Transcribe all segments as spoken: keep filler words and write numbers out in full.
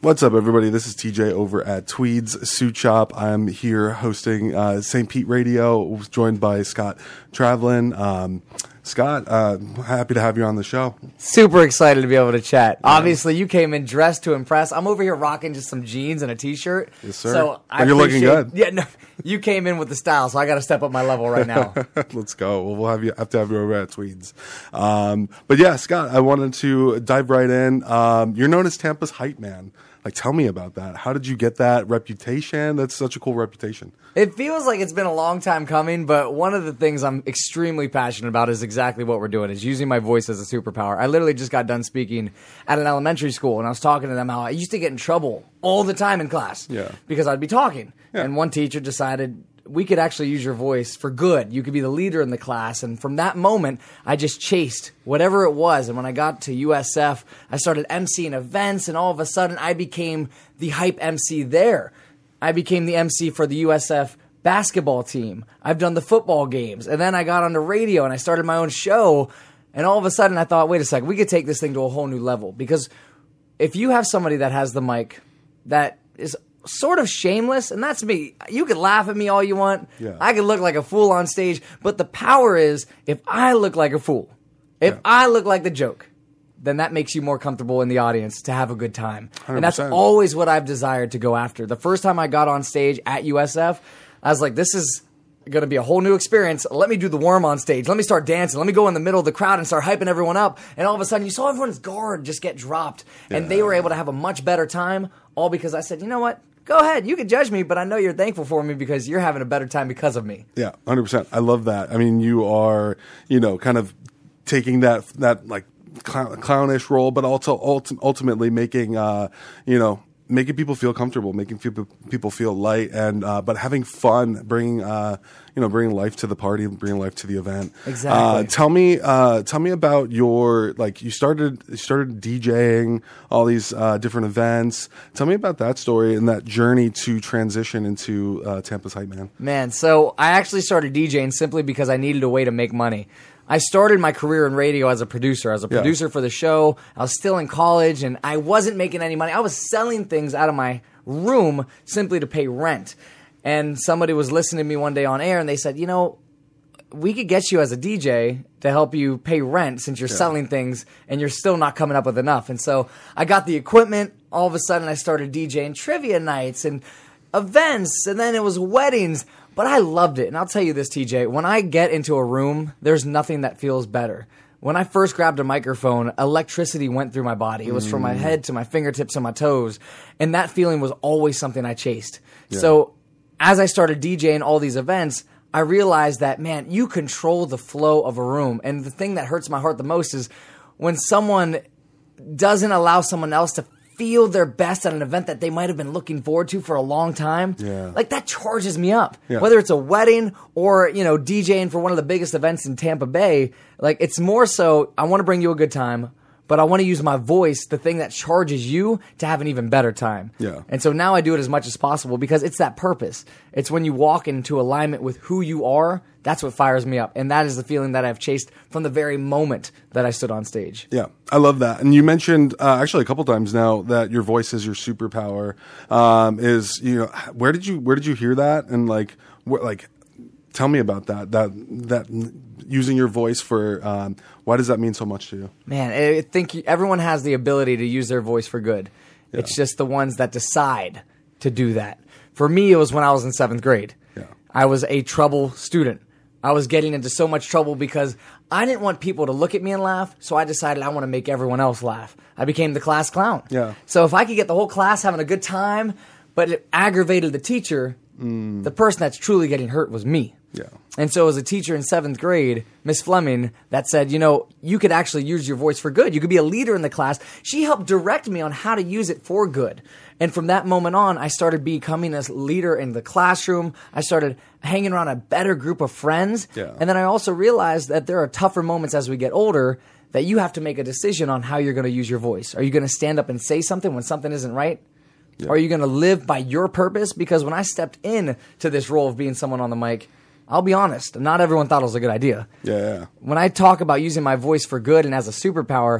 What's up, everybody? This is T J over at Tweed's Suit Shop. I'm here hosting uh, Saint Pete Radio, joined by Scott Travlin. Um, Scott, uh, happy to have you on the show. Super excited to be able to chat. Yeah. Obviously, you came in dressed to impress. I'm over here rocking just some jeans and a t-shirt. Yes, sir. So I you're looking good. Yeah, no, you came in with the style, so I got to step up my level right now. Let's go. Well, we'll have you have to have you over at Tweed's. Um, but yeah, Scott, I wanted to dive right in. Um, you're known as Tampa's hype man. Like, tell me about that. How did you get that reputation? That's such a cool reputation. It feels like it's been a long time coming, but one of the things I'm extremely passionate about is exactly what we're doing, is using my voice as a superpower. I literally just got done speaking at an elementary school, and I was talking to them how I used to get in trouble all the time in class yeah. because I'd be talking. Yeah. And one teacher decided we could actually use your voice for good. You could be the leader in the class. And from that moment, I just chased whatever it was. And when I got to U S F, I started emceeing events, and all of a sudden I became the hype M C there. I became the M C for the U S F basketball team. I've done the football games. And then I got on the radio and I started my own show. And all of a sudden I thought, wait a second, we could take this thing to a whole new level. Because if you have somebody that has the mic that is sort of shameless, and that's me. You can laugh at me all you want. Yeah. I can look like a fool on stage, but the power is if I look like a fool, if yeah. I look like the joke, then that makes you more comfortable in the audience to have a good time. one hundred percent. And that's always what I've desired to go after. The first time I got on stage at U S F, I was like, this is going to be a whole new experience. Let me do the worm on stage. Let me start dancing. Let me go in the middle of the crowd and start hyping everyone up. And all of a sudden, you saw everyone's guard just get dropped. Yeah. And they were able to have a much better time, all because I said, you know what? Go ahead. You can judge me, but I know you're thankful for me because you're having a better time because of me. Yeah, one hundred percent. I love that. I mean, you are, you know, kind of taking that, that like, clown, clownish role, but also ulti- ultimately making, uh, you know, making people feel comfortable, making people people feel light, and uh, but having fun, bringing uh, you know, bringing life to the party, bringing life to the event. Exactly. Uh, tell me, uh, tell me about your like you started you started DJing all these uh, different events. Tell me about that story and that journey to transition into uh, Tampa's hype man. Man, so I actually started DJing simply because I needed a way to make money. I started my career in radio as a producer. As a producer yeah. for the show. I was still in college, and I wasn't making any money. I was selling things out of my room simply to pay rent. And somebody was listening to me one day on air, and they said, you know, we could get you as a D J to help you pay rent since you're yeah. selling things, and you're still not coming up with enough. And so I got the equipment. All of a sudden, I started DJing trivia nights and events, and then it was weddings. But I loved it. And I'll tell you this, T J, when I get into a room, there's nothing that feels better. When I first grabbed a microphone, electricity went through my body. It was mm. from my head to my fingertips and my toes. And that feeling was always something I chased. Yeah. So as I started DJing all these events, I realized that, man, you control the flow of a room. And the thing that hurts my heart the most is when someone doesn't allow someone else to feel their best at an event that they might have been looking forward to for a long time. Yeah. Like, that charges me up. Yeah. Whether it's a wedding or, you know, DJing for one of the biggest events in Tampa Bay, like, it's more so, I want to bring you a good time, but I want to use my voice, the thing that charges you, to have an even better time. Yeah. And so now I do it as much as possible because it's that purpose. It's when you walk into alignment with who you are, that's what fires me up. And that is the feeling that I've chased from the very moment that I stood on stage. Yeah, I love that. And you mentioned uh, actually a couple times now that your voice is your superpower. Um, is you know where did you where did you hear that? And like wh- like tell me about that. That that using your voice for um, why does that mean so much to you? Man, I think everyone has the ability to use their voice for good. Yeah. It's just the ones that decide to do that. For me, it was when I was in seventh grade. Yeah. I was a trouble student. I was getting into so much trouble because I didn't want people to look at me and laugh, so I decided I want to make everyone else laugh. I became the class clown. Yeah. So if I could get the whole class having a good time, but it aggravated the teacher, mm. the person that's truly getting hurt was me. Yeah. And so as a teacher in seventh grade, Miss Fleming, that said, you know, you could actually use your voice for good. You could be a leader in the class. She helped direct me on how to use it for good. And from that moment on, I started becoming a leader in the classroom. I started hanging around a better group of friends. Yeah. And then I also realized that there are tougher moments as we get older that you have to make a decision on how you're going to use your voice. Are you going to stand up and say something when something isn't right? Yeah. Or are you going to live by your purpose? Because when I stepped in to this role of being someone on the mic, I'll be honest, not everyone thought it was a good idea. Yeah, yeah. When I talk about using my voice for good and as a superpower,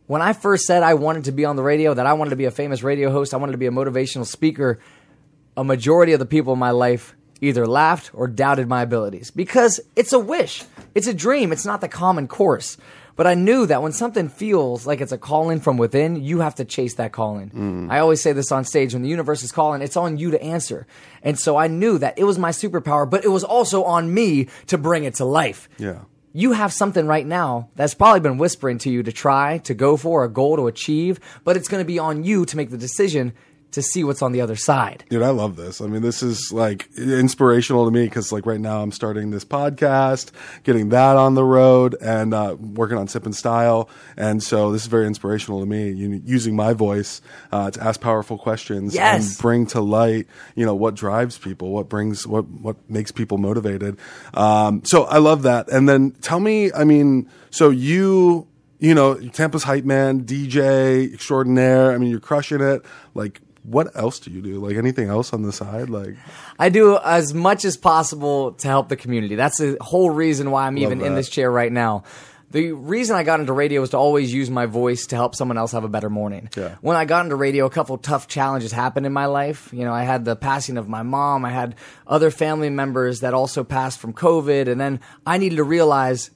when I first said I wanted to be on the radio, that I wanted to be a famous radio host, I wanted to be a motivational speaker, a majority of the people in my life either laughed or doubted my abilities because it's a wish. It's a dream. It's not the common course. But I knew that when something feels like it's a calling from within, you have to chase that calling. Mm. I always say this on stage. When the universe is calling, it's on you to answer. And so I knew that it was my superpower, but it was also on me to bring it to life. Yeah. You have something right now that's probably been whispering to you to try, to go for, a goal to achieve, but it's going to be on you to make the decision to see what's on the other side. Dude, I love this. I mean, this is like inspirational to me because like right now I'm starting this podcast, getting that on the road and uh, working on Sip and Style. And so this is very inspirational to me, you, using my voice uh, to ask powerful questions yes. and bring to light, you know, what drives people, what brings, what, what makes people motivated. Um, so I love that. And then tell me, I mean, so you, you know, Tampa's hype man, D J extraordinaire. I mean, you're crushing it. Like, what else do you do? Like anything else on the side? Like I do as much as possible to help the community. That's the whole reason why I'm Love even that. in this chair right now. The reason I got into radio was to always use my voice to help someone else have a better morning. Yeah. When I got into radio, a couple tough challenges happened in my life. You know, I had the passing of my mom. I had other family members that also passed from COVID. And then I needed to realize,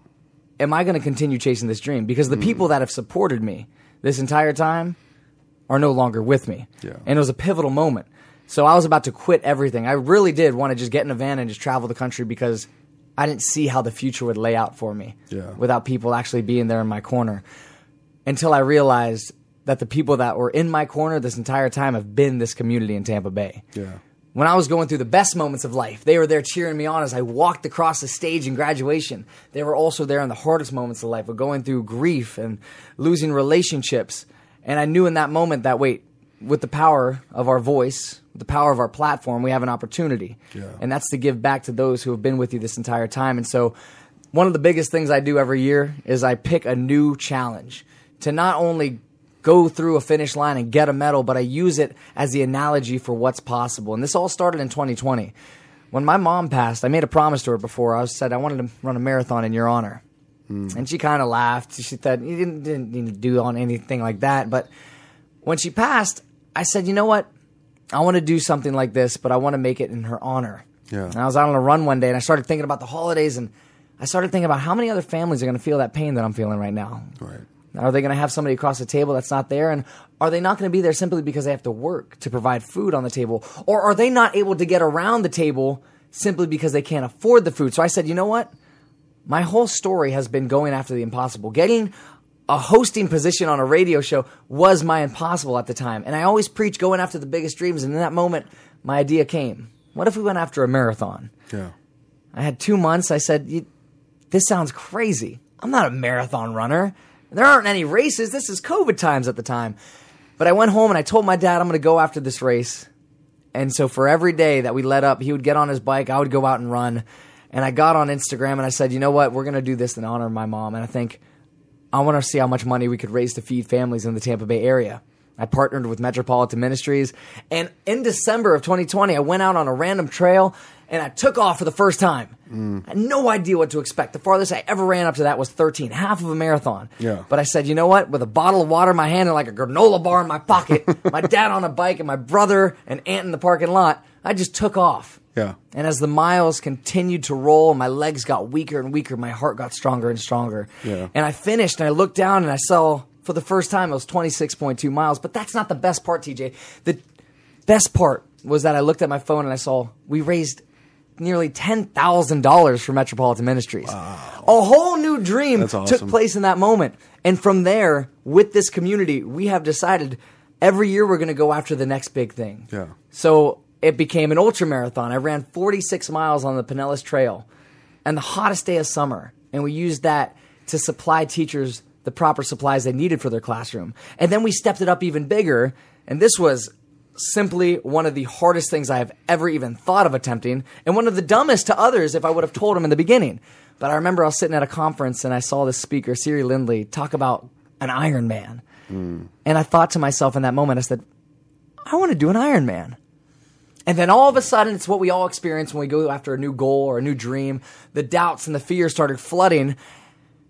am I going to continue chasing this dream? Because the mm. people that have supported me this entire time are no longer with me. Yeah. And it was a pivotal moment. So I was about to quit everything. I really did want to just get in a van and just travel the country because I didn't see how the future would lay out for me yeah. without people actually being there in my corner. Until I realized that the people that were in my corner this entire time have been this community in Tampa Bay. Yeah. When I was going through the best moments of life, they were there cheering me on as I walked across the stage in graduation. They were also there in the hardest moments of life, of going through grief and losing relationships. And I knew in that moment that, wait, with the power of our voice, with the power of our platform, we have an opportunity. Yeah. And that's to give back to those who have been with you this entire time. And so one of the biggest things I do every year is I pick a new challenge to not only go through a finish line and get a medal, but I use it as the analogy for what's possible. And this all started in twenty twenty. When my mom passed, I made a promise to her before. I said I wanted to run a marathon in your honor. Mm. And she kind of laughed. She said, you didn't, didn't need to do on anything like that. But when she passed, I said, you know what? I want to do something like this, but I want to make it in her honor. Yeah. And I was out on a run one day, and I started thinking about the holidays, and I started thinking about how many other families are going to feel that pain that I'm feeling right now. Right. Are they going to have somebody across the table that's not there? And are they not going to be there simply because they have to work to provide food on the table? Or are they not able to get around the table simply because they can't afford the food? So I said, you know what? My whole story has been going after the impossible. Getting a hosting position on a radio show was my impossible at the time. And I always preach going after the biggest dreams. And in that moment, my idea came. What if we went after a marathon? Yeah. I had two months. I said, this sounds crazy. I'm not a marathon runner. There aren't any races. This is COVID times at the time. But I went home and I told my dad I'm going to go after this race. And so for every day that we let up, he would get on his bike. I would go out and run. And I got on Instagram and I said, you know what? We're going to do this in honor of my mom. And I think I want to see how much money we could raise to feed families in the Tampa Bay area. I partnered with Metropolitan Ministries. And in December of twenty twenty, I went out on a random trail and I took off for the first time. Mm. I had no idea what to expect. The farthest I ever ran up to that was thirteen, half of a marathon. Yeah. But I said, you know what? With a bottle of water in my hand and like a granola bar in my pocket, my dad on a bike and my brother and aunt in the parking lot, I just took off. Yeah. And as the miles continued to roll, my legs got weaker and weaker. My heart got stronger and stronger. Yeah. And I finished and I looked down and I saw for the first time it was twenty-six point two miles. But that's not the best part, T J. The best part was that I looked at my phone and I saw we raised nearly ten thousand dollars for Metropolitan Ministries. Wow. A whole new dream That's awesome. took place in that moment. And from there, with this community, we have decided every year we're going to go after the next big thing. Yeah. So it became an ultra marathon. I ran forty-six miles on the Pinellas Trail and the hottest day of summer. And we used that to supply teachers the proper supplies they needed for their classroom. And then we stepped it up even bigger. And this was simply one of the hardest things I have ever even thought of attempting, and one of the dumbest to others if I would have told them in the beginning. But I remember I was sitting at a conference and I saw this speaker, Siri Lindley, talk about an Ironman. Mm. And I thought to myself in that moment, I said, I want to do an Ironman. And then all of a sudden, it's what we all experience when we go after a new goal or a new dream. The doubts and the fears started flooding.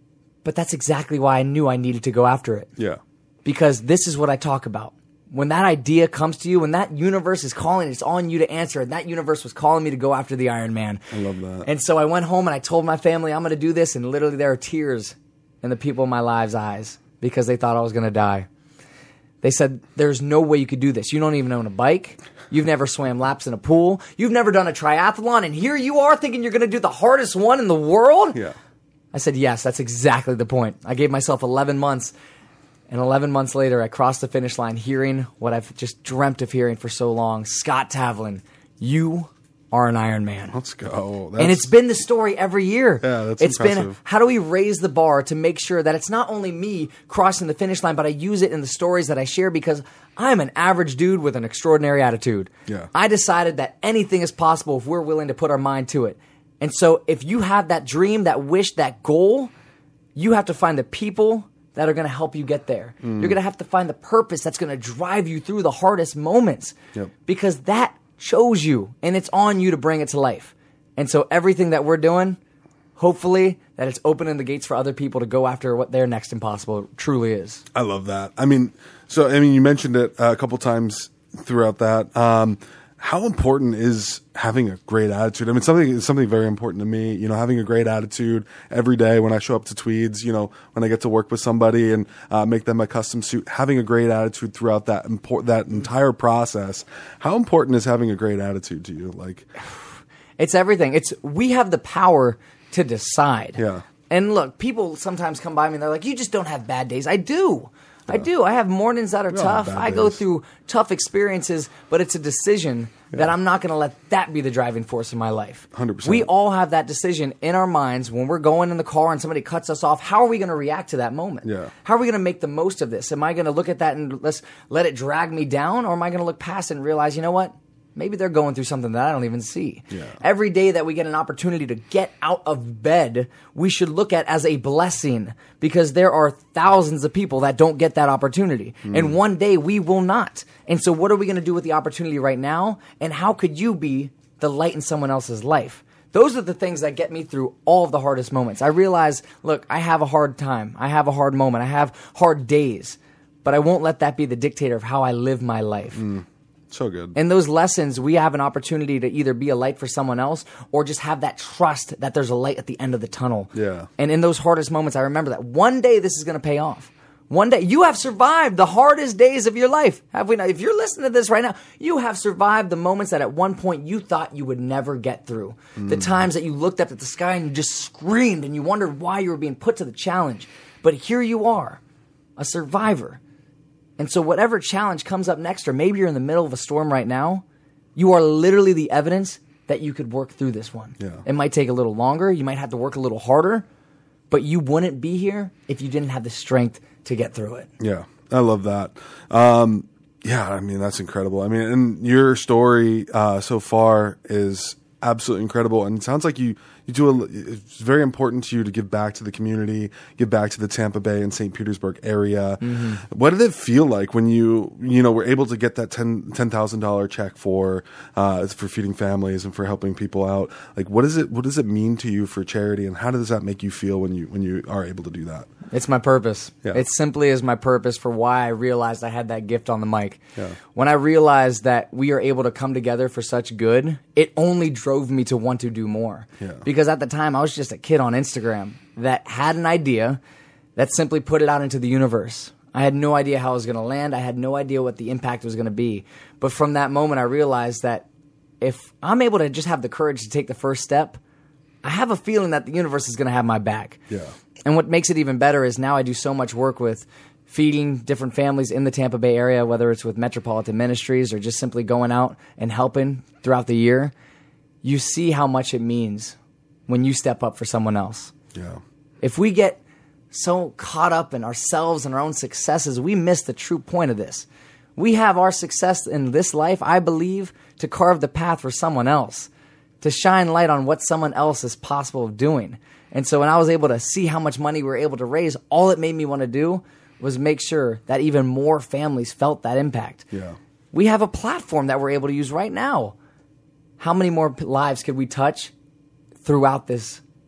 But that's exactly why I knew I needed to go after it. Yeah. Because this is what I talk about. When that idea comes to you, when that universe is calling, it's on you to answer. And that universe was calling me to go after the Iron Man. I love that. And so I went home and I told my family, I'm going to do this. And literally there are tears in the people in my lives' eyes because they thought I was going to die. They said, there's no way you could do this. You don't even own a bike. You've never swam laps in a pool. You've never done a triathlon. And here you are thinking you're going to do the hardest one in the world? Yeah. I said, yes, that's exactly the point. I gave myself eleven months. And eleven months later, I crossed the finish line hearing what I've just dreamt of hearing for so long. Scott Tavlin, you are an Iron Man. Let's go. That's, and it's been the story every year. Yeah, that's It's impressive. been, how do we raise the bar to make sure that it's not only me crossing the finish line, but I use it in the stories that I share because I'm an average dude with an extraordinary attitude. Yeah. I decided that anything is possible if we're willing to put our mind to it. And so if you have that dream, that wish, that goal, you have to find the people that are going to help you get there. Mm. You're going to have to find the purpose that's going to drive you through the hardest moments. Yep. Because that chose you, and it's on you to bring it to life. And so everything that we're doing, hopefully, that it's opening the gates for other people to go after what their next impossible truly is. I love that. I mean, so, I mean, you mentioned it a couple times throughout that. Um, how important is having a great attitude? I mean, something something very important to me, you know, having a great attitude every day when I show up to Tweeds, you know, when I get to work with somebody and uh, make them a custom suit, having a great attitude throughout that import, that entire process. How important is having a great attitude to you? Like, it's everything. It's, we have the power to decide. Yeah. And look, people sometimes come by me and they're like, you just don't have bad days. I do. Yeah. I do. I have mornings that are We all tough. have bad I go days. through tough experiences, but it's a decision Yeah. that I'm not going to let that be the driving force in my life. one hundred percent. We all have that decision in our minds when we're going in the car and somebody cuts us off. How are we going to react to that moment? Yeah. How are we going to make the most of this? Am I going to look at that and let's let it drag me down, or am I going to look past it and realize, you know what? Maybe they're going through something that I don't even see. Yeah. Every day that we get an opportunity to get out of bed, we should look at as a blessing, because there are thousands of people that don't get that opportunity. Mm. And one day we will not. And so what are we going to do with the opportunity right now? And how could you be the light in someone else's life? Those are the things that get me through all of the hardest moments. I realize, look, I have a hard time. I have a hard moment. I have hard days. But I won't let that be the dictator of how I live my life. Mm. So good. In those lessons, we have an opportunity to either be a light for someone else or just have that trust that there's a light at the end of the tunnel. Yeah. And in those hardest moments, I remember that one day this is going to pay off. One day, you have survived the hardest days of your life. Have we not? If you're listening to this right now, you have survived the moments that at one point you thought you would never get through. Mm. The times that you looked up at the sky and you just screamed and you wondered why you were being put to the challenge. But here you are, a survivor. And so whatever challenge comes up next, or maybe you're in the middle of a storm right now, you are literally the evidence that you could work through this one. Yeah. It might take a little longer. You might have to work a little harder, but you wouldn't be here if you didn't have the strength to get through it. Yeah, I love that. Um, yeah, I mean, that's incredible. I mean, and your story uh, so far is absolutely incredible. And it sounds like you, you do a, it's very important to you to give back to the community, give back to the Tampa Bay and Saint Petersburg area. Mm-hmm. What did it feel like when you, you know, were able to get that ten ten thousand dollar check for, uh, for feeding families and for helping people out? Like, what is it, what does it mean to you for charity, and how does that make you feel when you, when you are able to do that? It's my purpose. Yeah. It simply is my purpose for why I realized I had that gift on the mic. Yeah. When I realized that we are able to come together for such good, it only drove me to want to do more. Yeah. Because at the time, I was just a kid on Instagram that had an idea that simply put it out into the universe. I had no idea how it was going to land. I had no idea what the impact was going to be. But from that moment, I realized that if I'm able to just have the courage to take the first step, I have a feeling that the universe is going to have my back. Yeah. And what makes it even better is now I do so much work with feeding different families in the Tampa Bay area, whether it's with Metropolitan Ministries or just simply going out and helping throughout the year. You see how much it means when you step up for someone else. Yeah. If we get so caught up in ourselves and our own successes, we miss the true point of this. We have our success in this life, I believe, to carve the path for someone else, to shine light on what someone else is possible of doing. And so when I was able to see how much money we were able to raise, all it made me want to do was make sure that even more families felt that impact. Yeah. We have a platform that we're able to use right now. How many more p- lives could we touch throughout this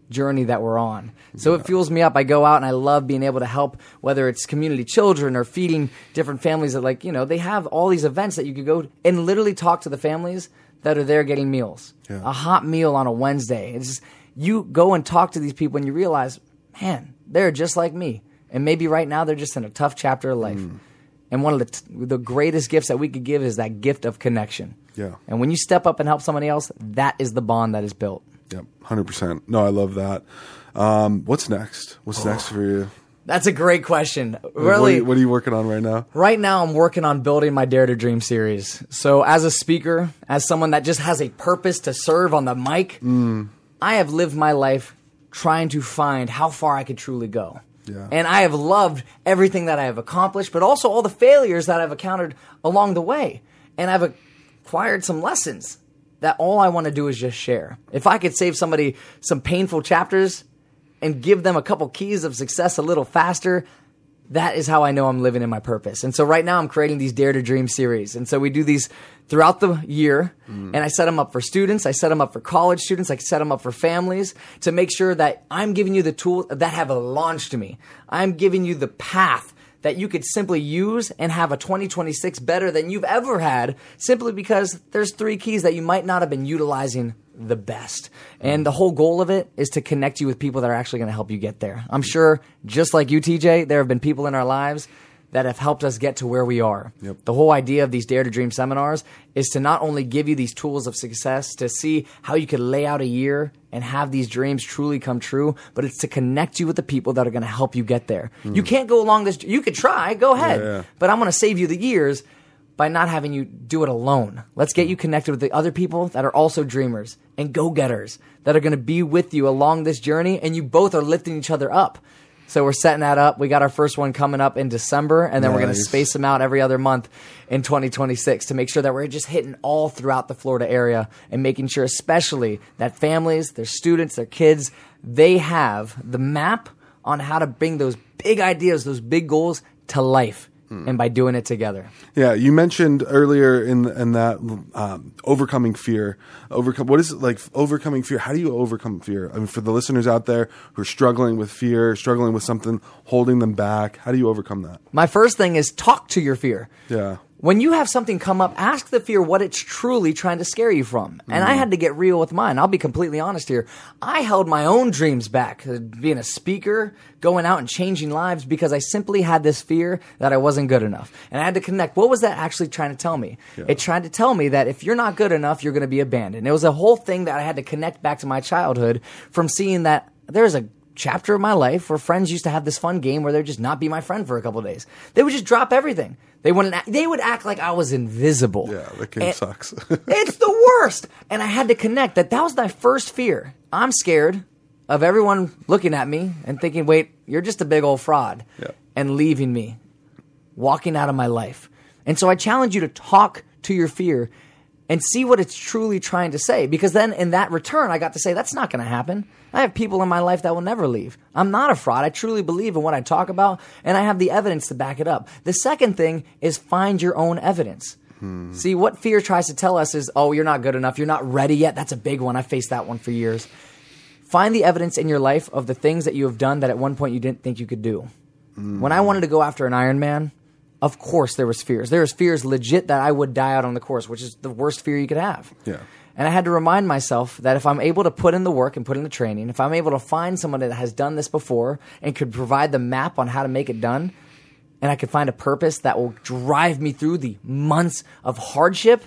journey that we're on. So yeah. It fuels me up. I go out and I love being able to help, whether it's community children or feeding different families that, like, you know, they have all these events that you could go and literally talk to the families that are there getting meals. Yeah. A hot meal on a Wednesday. It's just, you go and talk to these people and you realize, man, they're just like me. And maybe right now they're just in a tough chapter of life. Mm. And one of the t- the greatest gifts that we could give is that gift of connection. Yeah. And when you step up and help somebody else, that is the bond that is built. Yep, one hundred percent. No, I love that. Um, what's next? What's oh. next for you? That's a great question. Really, what are, you, what are you working on right now? Right now, I'm working on building my Dare to Dream series. So as a speaker, as someone that just has a purpose to serve on the mic, mm. I have lived my life trying to find how far I could truly go. Yeah. And I have loved everything that I have accomplished, but also all the failures that I've encountered along the way. And I've acquired some lessons that all I want to do is just share. If I could save somebody some painful chapters and give them a couple keys of success a little faster, that is how I know I'm living in my purpose. And so right now I'm creating these Dare to Dream series. And so we do these throughout the year, mm. and I set them up for students, I set them up for college students, I set them up for families to make sure that I'm giving you the tools that have launched me. I'm giving you the path that you could simply use and have a twenty twenty-six better than you've ever had, simply because there's three keys that you might not have been utilizing the best. And the whole goal of it is to connect you with people that are actually going to help you get there. I'm sure, just like you, T J, there have been people in our lives that have helped us get to where we are. Yep. The whole idea of these Dare to Dream seminars is to not only give you these tools of success to see how you could lay out a year and have these dreams truly come true, but it's to connect you with the people that are going to help you get there. Mm. You can't go along this, you could try, go ahead, yeah, yeah. but I'm going to save you the years by not having you do it alone. Let's get you connected with the other people that are also dreamers and go-getters that are going to be with you along this journey, and you both are lifting each other up. So we're setting that up. We got our first one coming up in December, and then nice. We're going to space them out every other month in twenty twenty-six to make sure that we're just hitting all throughout the Florida area and making sure especially that families, their students, their kids, they have the map on how to bring those big ideas, those big goals to life. And by doing it together. Yeah, you mentioned earlier in in that um, overcoming fear. Overcome. What is it like? Overcoming fear. How do you overcome fear? I mean, for the listeners out there who are struggling with fear, struggling with something holding them back, how do you overcome that? My first thing is talk to your fear. Yeah. When you have something come up, ask the fear what it's truly trying to scare you from. And mm. I had to get real with mine. I'll be completely honest here. I held my own dreams back, uh, being a speaker, going out and changing lives, because I simply had this fear that I wasn't good enough. And I had to connect. What was that actually trying to tell me? Yeah. It tried to tell me that if you're not good enough, you're going to be abandoned. It was a whole thing that I had to connect back to my childhood from seeing that there's a chapter of my life where friends used to have this fun game where they'd just not be my friend for a couple of days. They would just drop everything. They wouldn't. Act, they would act like I was invisible. Yeah, that game and sucks. It's the worst. And I had to connect that that was my first fear. I'm scared of everyone looking at me and thinking, wait, you're just a big old fraud. Yeah. And leaving me, walking out of my life. And so I challenge you to talk to your fear and see what it's truly trying to say. Because then in that return, I got to say, that's not going to happen. I have people in my life that will never leave. I'm not a fraud. I truly believe in what I talk about, and I have the evidence to back it up. The second thing is find your own evidence. Hmm. See, what fear tries to tell us is, oh, you're not good enough. You're not ready yet. That's a big one. I faced that one for years. Find the evidence in your life of the things that you have done that at one point you didn't think you could do. Hmm. When I wanted to go after an Ironman, of course there was fears. There was fears legit that I would die out on the course, which is the worst fear you could have. Yeah. And I had to remind myself that if I'm able to put in the work and put in the training, if I'm able to find someone that has done this before and could provide the map on how to make it done, and I could find a purpose that will drive me through the months of hardship,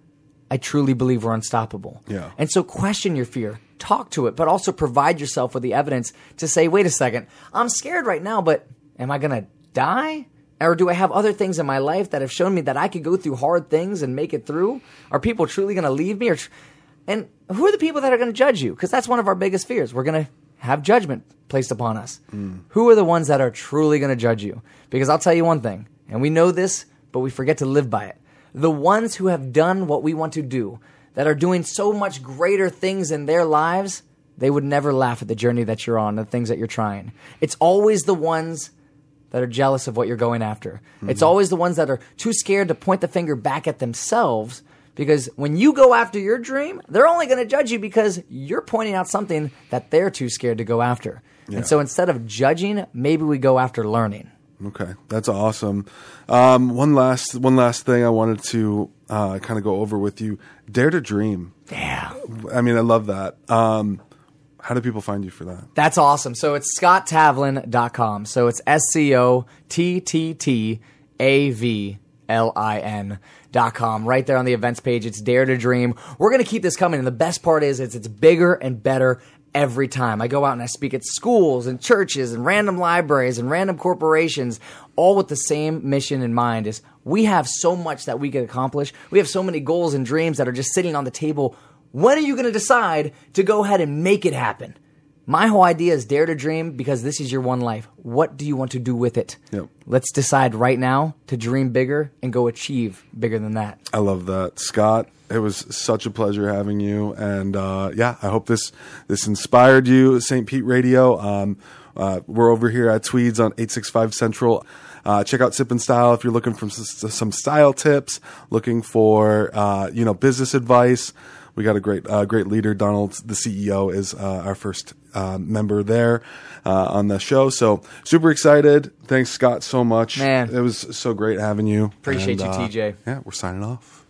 I truly believe we're unstoppable. Yeah. And so question your fear. Talk to it, but also provide yourself with the evidence to say, wait a second, I'm scared right now, but am I going to die? Or do I have other things in my life that have shown me that I could go through hard things and make it through? Are people truly going to leave me? Or tr- and who are the people that are going to judge you? Because that's one of our biggest fears. We're going to have judgment placed upon us. Mm. Who are the ones that are truly going to judge you? Because I'll tell you one thing, and we know this, but we forget to live by it. The ones who have done what we want to do, that are doing so much greater things in their lives, they would never laugh at the journey that you're on, the things that you're trying. It's always the ones that are jealous of what you're going after. Mm-hmm. It's always the ones that are too scared to point the finger back at themselves Because when you go after your dream, they're only going to judge you because you're pointing out something that they're too scared to go after. Yeah. And so instead of judging, maybe we go after learning. Okay, that's awesome. Um, one last one last thing I wanted to uh, kind of go over with you. Dare to dream. Yeah. I mean, I love that. Um, how do people find you for that? That's awesome. So it's scott tavlin dot com. So it's S C O T T T A V L I N dot com. Right there on the events page. It's Dare to Dream. We're going to keep this coming. And the best part is it's, it's bigger and better every time. I go out and I speak at schools and churches and random libraries and random corporations, all with the same mission in mind. Is we have so much that we can accomplish. We have so many goals and dreams that are just sitting on the table. When are you going to decide to go ahead and make it happen? My whole idea is dare to dream because this is your one life. What do you want to do with it? Yep. Let's decide right now to dream bigger and go achieve bigger than that. I love that. Scott, it was such a pleasure having you. And uh, yeah, I hope this this inspired you, Saint Pete Radio. Um, uh, we're over here at Tweeds on eight sixty-five Central. Uh, check out Sip and Style if you're looking for some, some style tips, looking for uh, you know business advice. We got a great uh, great leader. Donald, the C E O, is uh, our first uh, member there uh, on the show. So super excited. Thanks, Scott, so much. Man. It was so great having you. Appreciate And, you, uh, T J. Yeah, we're signing off.